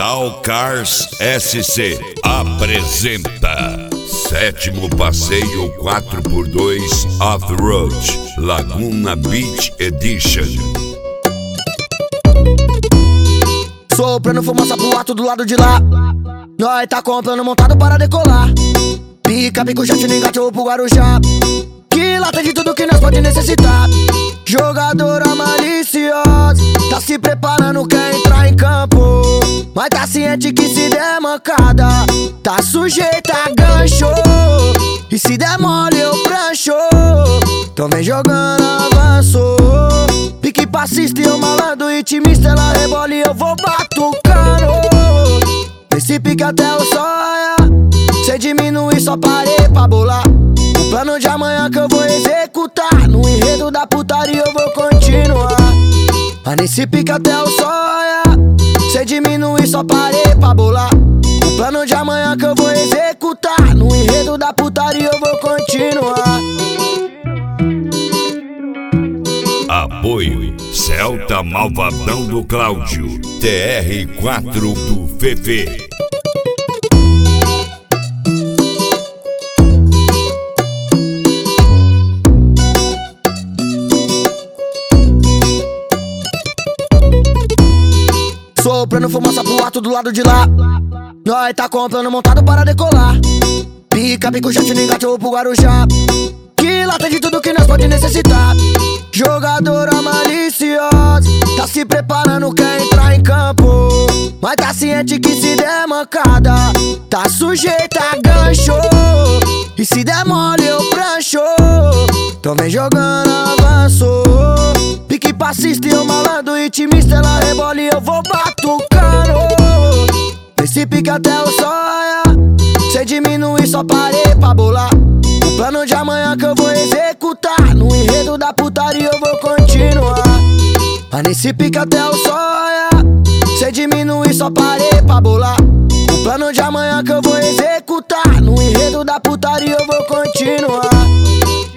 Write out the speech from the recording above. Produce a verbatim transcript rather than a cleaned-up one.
Fatal Cars S C apresenta Sétimo Passeio quatro por dois Off-Road Laguna Beach Edition. Soprando fumaça pro alto do lado de lá. Nós tá comprando montado para decolar. Pica, pico, jet, engatou pro Guarujá. Que lá tem de tudo que nós pode necessitar. Jogadora maliciosa, tá se preparando, quer entrar em campo. Mas tá ciente que se der mancada, tá sujeita a gancho. E se der mole eu prancho. Então vem jogando avanço. Pique passista e eu malandro, intimista, ela rebola e eu vou batucando. Esse pique até o sonha. Cê diminui, só parei pra bolar. O plano de amanhã que eu vou executar. No enredo da putaria eu vou continuar. Mas nesse pique até o sonha. Cê diminui, só parei pra bolar. O plano de amanhã que eu vou executar. No enredo da putaria eu vou continuar. Apoio Celta Malvadão do Cláudio, T R quatro do Fefe. Soprando fumaça pro alto do lado de lá. Nós tá comprando montado para decolar. Pica, pico, jet, engatou pro Guarujá. Que lá tem de tudo que nós pode necessitar. Jogadora maliciosa, tá se preparando, quer entrar em campo. Mas tá ciente que se der mancada, tá sujeita a gancho. E se der mole eu prancho. Então vem jogando avanço. Pique passista e eu malandro, intimista, ela rebola e eu vou batucando. Esse pique até o sonha. Cê diminui, só parei pra bolar. O plano de amanhã que eu vou executar. No enredo da putaria eu vou continuar. Mas nesse pique até o sonha. Cê diminui, só parei pra bolar. O plano de amanhã que eu vou executar. No enredo da putaria eu vou continuar.